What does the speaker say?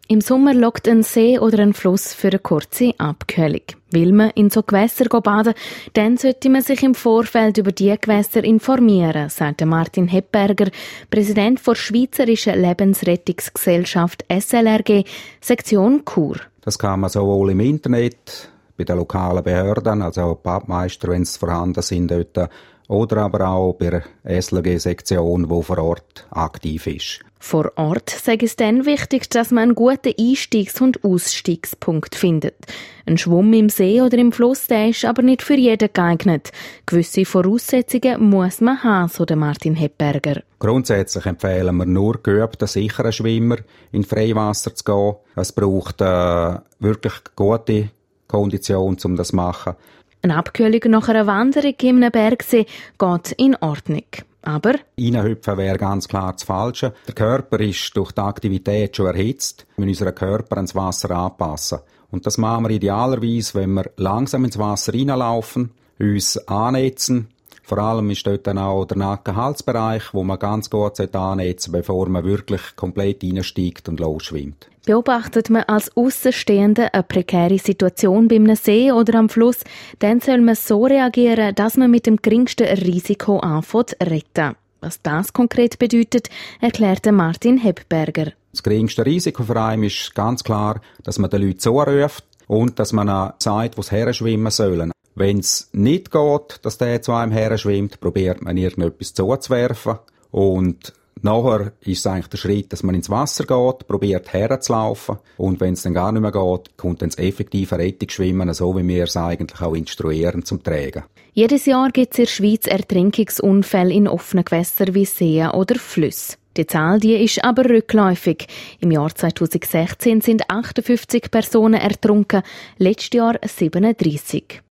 Im Sommer lockt ein See oder ein Fluss für eine kurze Abkühlung. Will man in so Gewässer baden, dann sollte man sich im Vorfeld über diese Gewässer informieren, sagt Martin Hebberger, Präsident der Schweizerischen Lebensrettungsgesellschaft SLRG, Sektion Chur. Das kann man sowohl im Internet, bei den lokalen Behörden, also auch Badmeister, wenn es vorhanden sind, dort, oder aber auch bei der SLG-Sektion, die vor Ort aktiv ist. Vor Ort sei es dann wichtig, dass man einen guten Einstiegs- und Ausstiegspunkt findet. Ein Schwumm im See oder im Fluss, der ist aber nicht für jeden geeignet. Gewisse Voraussetzungen muss man haben, so der Martin Hebberger. Grundsätzlich empfehlen wir nur geübten, sicheren Schwimmer in Freiwasser zu gehen. Es braucht wirklich gute Kondition, um das zu machen. Eine Abkühlung nach einer Wanderung in einem Bergsee geht in Ordnung. Aber reinhüpfen wäre ganz klar das Falsche. Der Körper ist durch die Aktivität schon erhitzt. Wir müssen unseren Körper ans Wasser anpassen. Und das machen wir idealerweise, wenn wir langsam ins Wasser reinlaufen, uns annetzen. Vor allem ist dort dann auch der Nacken-Halsbereich, wo man ganz gut annetzen sollte, bevor man wirklich komplett reinsteigt und losschwimmt. Beobachtet man als Aussenstehende eine prekäre Situation bei einem See oder am Fluss, dann soll man so reagieren, dass man mit dem geringsten Risiko anfängt zu retten. Was das konkret bedeutet, erklärte Martin Hebberger. Das geringste Risiko für einen ist ganz klar, dass man den Leuten zuruft und dass man sagt, wo sie herschwimmen sollen. Wenn es nicht geht, dass der zu einem herschwimmt, probiert man irgendetwas zuzuwerfen. Und nachher ist es eigentlich der Schritt, dass man ins Wasser geht, probiert herzulaufen. Und wenn es dann gar nicht mehr geht, kommt dann das effektive Rettungsschwimmen, so wie wir es eigentlich auch instruieren, zum Tragen. Jedes Jahr gibt es in der Schweiz Ertrinkungsunfälle in offenen Gewässern wie Seen oder Flüssen. Die Zahl ist aber rückläufig. Im Jahr 2016 sind 58 Personen ertrunken, letztes Jahr 37.